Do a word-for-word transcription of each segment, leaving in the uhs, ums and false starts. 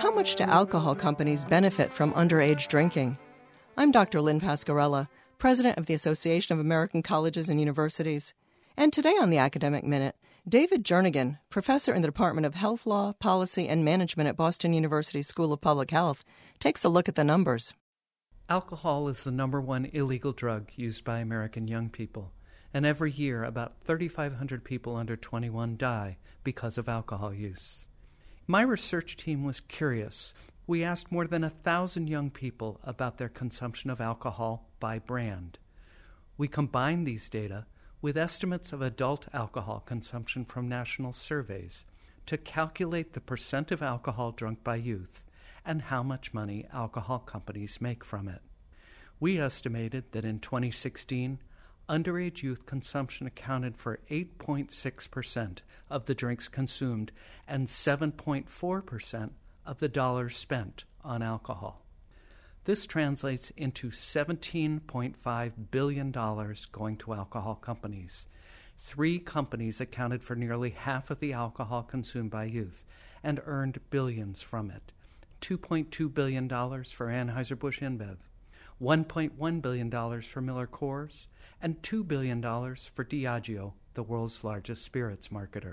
How much do alcohol companies benefit from underage drinking? I'm Doctor Lynn Pasquarella, President of the Association of American Colleges and Universities. And today on the Academic Minute, David Jernigan, professor in the Department of Health Law, Policy, and Management at Boston University School of Public Health, takes a look at the numbers. Alcohol is the number one illegal drug used by American young people, and every year about thirty-five hundred people under twenty-one die because of alcohol use. My research team was curious. We asked more than a thousand young people about their consumption of alcohol by brand. We combined these data with estimates of adult alcohol consumption from national surveys to calculate the percent of alcohol drunk by youth and how much money alcohol companies make from it. We estimated that in twenty sixteen, underage youth consumption accounted for eight point six percent of the drinks consumed and seven point four percent of the dollars spent on alcohol. This translates into seventeen point five billion dollars going to alcohol companies. Three companies accounted for nearly half of the alcohol consumed by youth and earned billions from it. two point two billion dollars for Anheuser-Busch InBev, one point one billion dollars for Miller Coors, and two billion dollars for Diageo, the world's largest spirits marketer.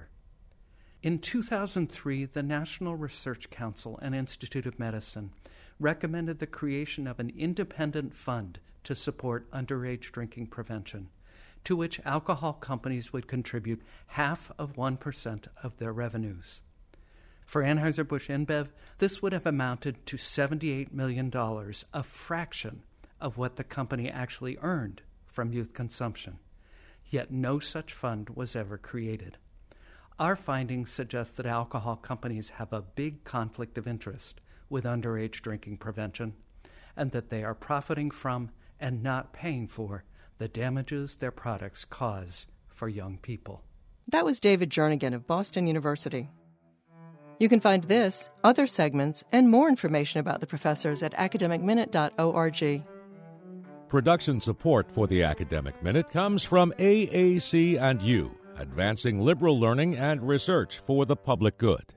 In two thousand three, the National Research Council and Institute of Medicine recommended the creation of an independent fund to support underage drinking prevention, to which alcohol companies would contribute half of one percent of their revenues. For Anheuser-Busch InBev, this would have amounted to seventy-eight million dollars, a fraction of what the company actually earned from youth consumption. Yet no such fund was ever created. Our findings suggest that alcohol companies have a big conflict of interest with underage drinking prevention, and that they are profiting from and not paying for the damages their products cause for young people. That was David Jernigan of Boston University. You can find this, other segments, and more information about the professors at academic minute dot org. Production support for the Academic Minute comes from A A C and U, advancing liberal learning and research for the public good.